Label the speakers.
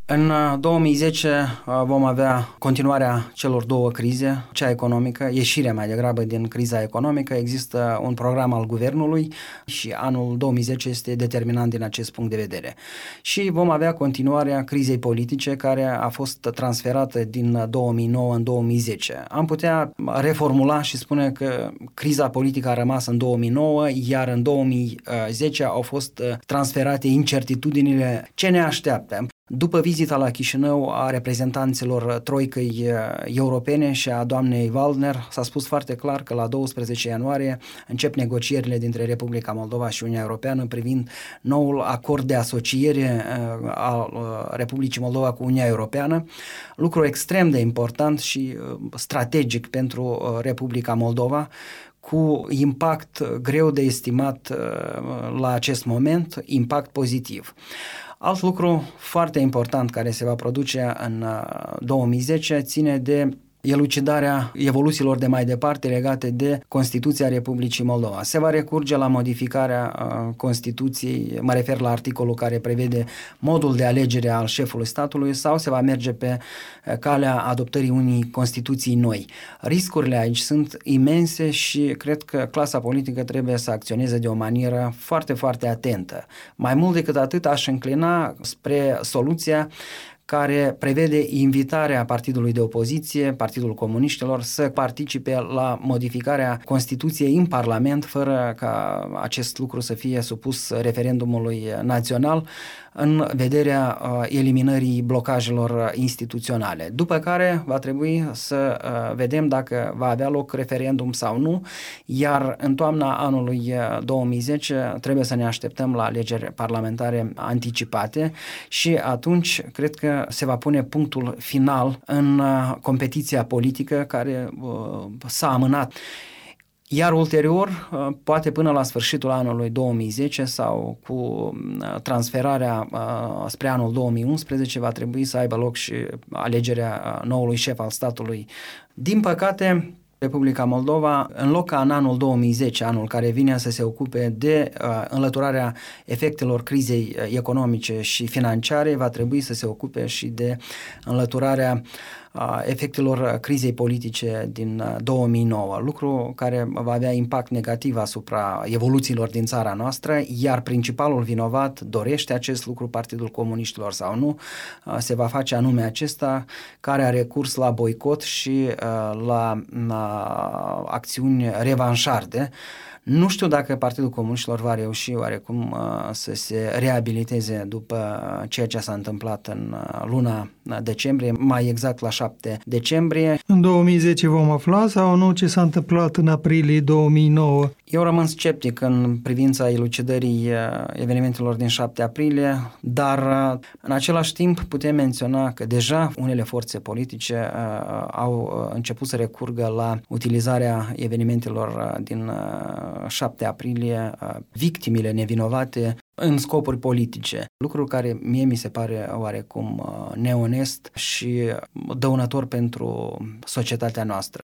Speaker 1: În 2010 vom avea continuarea celor două crize, cea economică, ieșirea mai degrabă din criza economică. Există un program al guvernului și anul 2010 este determinant din acest punct de vedere. Și vom avea continuarea crizei politice care a fost transferată din 2009 în 2010. Am putea reformula și spune că criza politică a rămas în 2009, iar în 2010 au fost transferate incertitudinile ce ne așteaptă. După vizita la Chișinău a reprezentanților troicăi europene și a doamnei Waldner, s-a spus foarte clar că la 12 ianuarie încep negocierile dintre Republica Moldova și Uniunea Europeană privind noul acord de asociere al Republicii Moldova cu Uniunea Europeană, lucru extrem de important și strategic pentru Republica Moldova, cu impact greu de estimat la acest moment, impact pozitiv. Alt lucru foarte important care se va produce în 2010 ține de elucidarea evoluțiilor de mai departe legate de Constituția Republicii Moldova. Se va recurge la modificarea Constituției, mă refer la articolul care prevede modul de alegere al șefului statului, sau se va merge pe calea adoptării unei Constituții noi. Riscurile aici sunt imense și cred că clasa politică trebuie să acționeze de o manieră foarte, foarte atentă. Mai mult decât atât, aș înclina spre soluția care prevede invitarea partidului de opoziție, Partidul Comuniștilor, să participe la modificarea Constituției în Parlament, fără ca acest lucru să fie supus referendumului național, în vederea eliminării blocajelor instituționale. După care va trebui să vedem dacă va avea loc referendum sau nu, iar în toamna anului 2010 trebuie să ne așteptăm la alegeri parlamentare anticipate și atunci cred că se va pune punctul final în competiția politică care s-a amânat. Iar ulterior, poate până la sfârșitul anului 2010 sau cu transferarea spre anul 2011 va trebui să aibă loc și alegerea noului șef al statului. Din păcate, Republica Moldova, în loc ca în anul 2010, anul care vine, să se ocupe de înlăturarea efectelor crizei economice și financiare, va trebui să se ocupe și de înlăturarea efectelor crizei politice din 2009, lucru care va avea impact negativ asupra evoluțiilor din țara noastră, iar principalul vinovat dorește acest lucru, Partidul Comuniștilor sau nu, se va face anume acesta, care a recurs la boicot și la acțiuni revanșarde. Nu știu dacă Partidul Comuniștilor va reuși oarecum să se reabiliteze după ceea ce s-a întâmplat în luna decembrie, mai exact la 7 decembrie.
Speaker 2: În 2010 vom afla sau nu ce s-a întâmplat în aprilie 2009?
Speaker 1: Eu rămân sceptic în privința elucidării evenimentelor din 7 aprilie, dar în același timp putem menționa că deja unele forțe politice au început să recurgă la utilizarea evenimentelor din 7 aprilie, victimele nevinovate în scopuri politice, lucru care mie mi se pare oarecum neonest și dăunător pentru societatea noastră.